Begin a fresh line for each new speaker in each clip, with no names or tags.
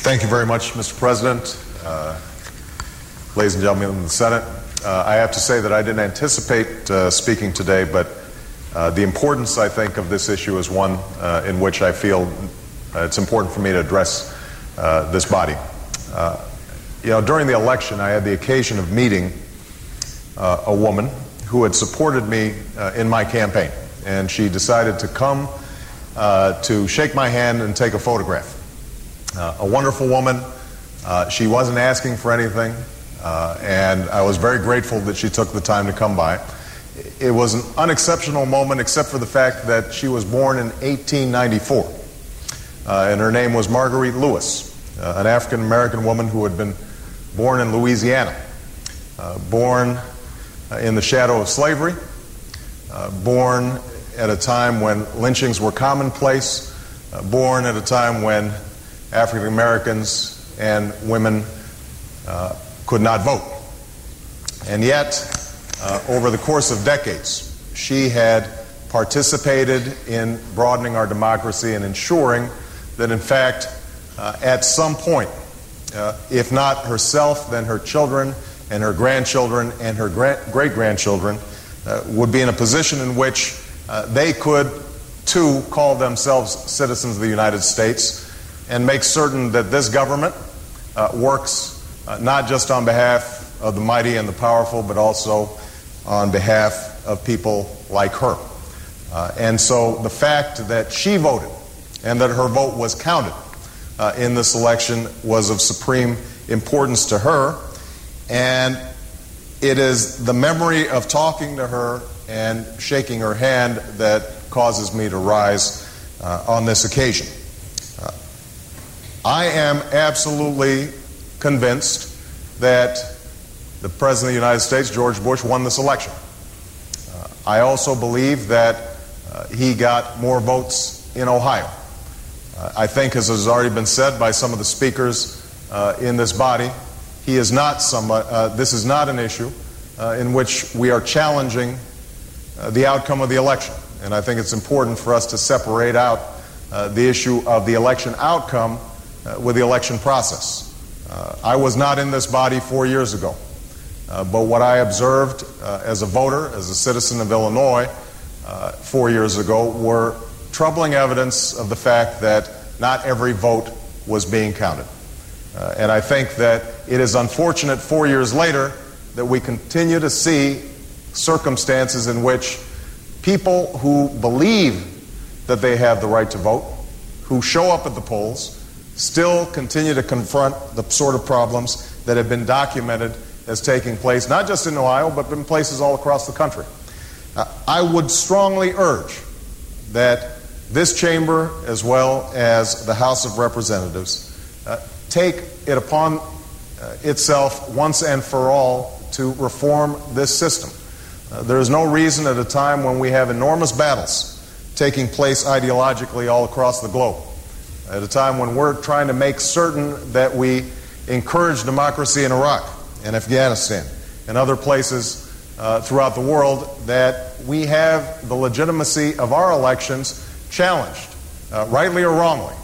Thank you very much, Mr. President. Ladies and gentlemen in the Senate, I have to say that I didn't anticipate speaking today, but the importance, I think, of this issue is one in which I feel it's important for me to address this body. During the election, I had the occasion of meeting a woman who had supported me in my campaign, and she decided to come to shake my hand and take a photograph. A wonderful woman. She wasn't asking for anything, and I was very grateful that she took the time to come by. It was an unexceptional moment, except for the fact that she was born in 1894, and her name was Marguerite Lewis, an African-American woman who had been born in Louisiana, born in the shadow of slavery, born at a time when lynchings were commonplace, born at a time when African Americans and women could not vote. And yet, over the course of decades, she had participated in broadening our democracy and ensuring that, in fact, at some point, if not herself, then her children and her grandchildren and her great-grandchildren would be in a position in which they could, too, call themselves citizens of the United States and make certain that this government works not just on behalf of the mighty and the powerful, but also on behalf of people like her. And so the fact that she voted and that her vote was counted in this election was of supreme importance to her. And it is the memory of talking to her and shaking her hand that causes me to rise on this occasion. I am absolutely convinced that the President of the United States, George Bush, won this election. I also believe that he got more votes in Ohio. I think, as has already been said by some of the speakers in this body, this is not an issue in which we are challenging the outcome of the election. And I think it's important for us to separate out the issue of the election outcome with the election process. I was not in this body 4 years ago, but what I observed as a voter, as a citizen of Illinois 4 years ago, were troubling evidence of the fact that not every vote was being counted. And I think that it is unfortunate 4 years later that we continue to see circumstances in which people who believe that they have the right to vote, who show up at the polls, still continue to confront the sort of problems that have been documented as taking place, not just in Ohio, but in places all across the country. I would strongly urge that this chamber, as well as the House of Representatives, take it upon itself once and for all to reform this system. There is no reason at a time when we have enormous battles taking place ideologically all across the globe, at a time when we're trying to make certain that we encourage democracy in Iraq and Afghanistan and other places throughout the world, that we have the legitimacy of our elections challenged, rightly or wrongly,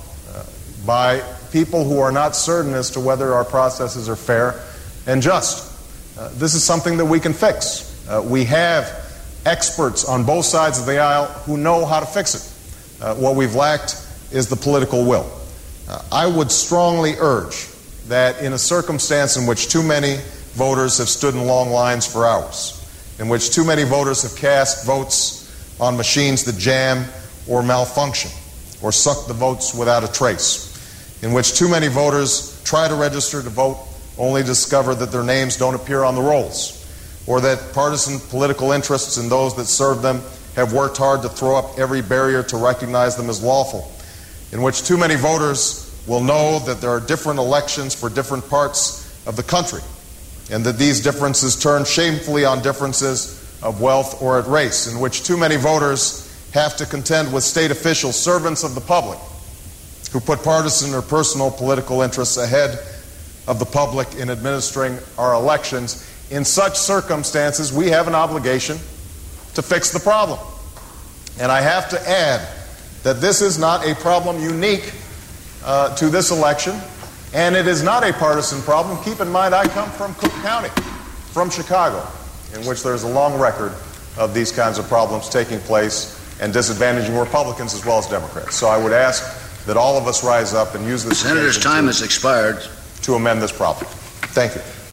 by people who are not certain as to whether our processes are fair and just. This is something that we can fix. We have experts on both sides of the aisle who know how to fix it. What we've lacked is the political will. I would strongly urge that in a circumstance in which too many voters have stood in long lines for hours, in which too many voters have cast votes on machines that jam or malfunction or suck the votes without a trace, in which too many voters try to register to vote only to discover that their names don't appear on the rolls, or that partisan political interests and those that serve them have worked hard to throw up every barrier to recognize them as lawful, in which too many voters will know that there are different elections for different parts of the country, and that these differences turn shamefully on differences of wealth or at race, in which too many voters have to contend with state officials, servants of the public, who put partisan or personal political interests ahead of the public in administering our elections. In such circumstances, we have an obligation to fix the problem. And I have to add that this is not a problem unique to this election. And it is not a partisan problem. Keep in mind, I come from Cook County, from Chicago, in which there's a long record of these kinds of problems taking place and disadvantaging Republicans as well as Democrats. So I would ask that all of us rise up and use this.
Senator's time has expired.
To amend this problem. Thank you.